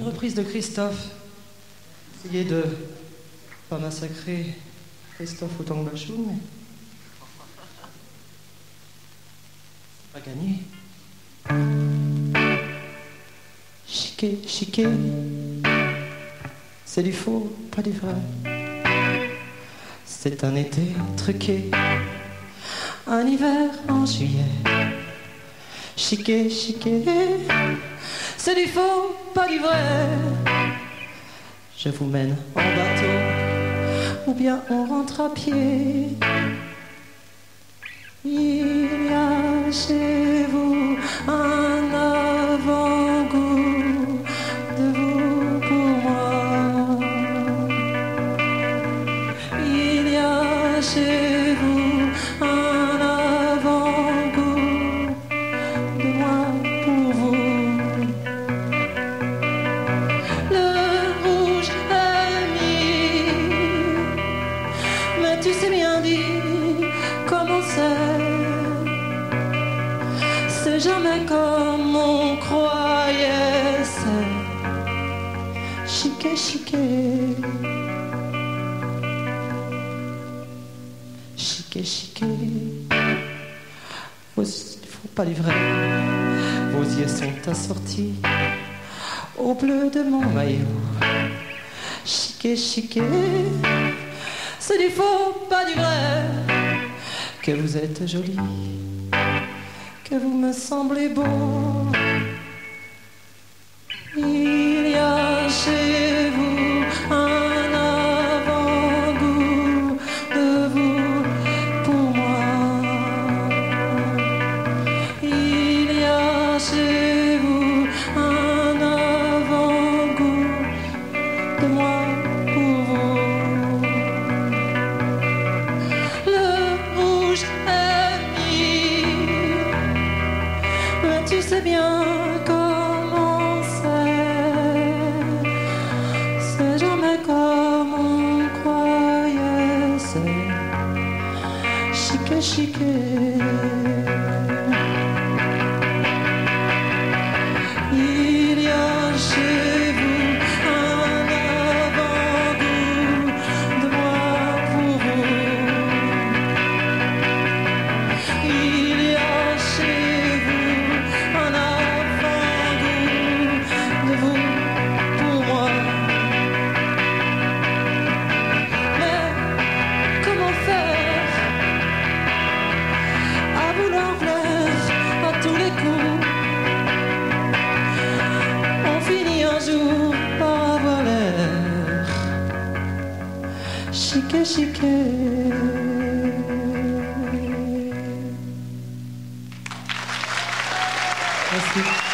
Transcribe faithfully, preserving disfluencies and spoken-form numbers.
Une reprise de Christophe. Essayez de pas massacrer Christophe autant que Bachung, mais c'est pas gagné. Chiqué, chiqué, c'est du faux, pas du vrai. C'est un été truqué, un hiver en juillet. Chiqué, chiqué, c'est du faux, pas du vrai. Je vous mène en bateau, ou bien on rentre à pied. Il y a chez vous un avant-goût de vous pour moi. Il y a chez vous un avant-goût de moi pour vous. Le rouge est mis, mais tu sais bien dire comment c'est. C'est jamais comme on croyait. C'est chiqué, chiqué, chiqué, chiqué. Vos, faut pas du vrai. Vos yeux sont assortis au bleu de mon maillot. Chiqué, chiqué, c'est du faux, pas du vrai. Que vous êtes jolie, que vous me semblez beau. Il y a chez vous un avant-goût de vous pour moi. Il y a chez vous un avant-goût de moi pour vous. Le rouge est mis, mais tu sais bien comment c'est. C'est jamais comme on croyait. C'est chiqué, chiqué. Il y a chez vous un avant-goût de moi pour vous. Il y a chez vous un avant-goût de vous pour moi. Mais comment faire à vouloir plaire à tous les coups? On finit un jour par avoir l'air chiqué, chiqué. Merci.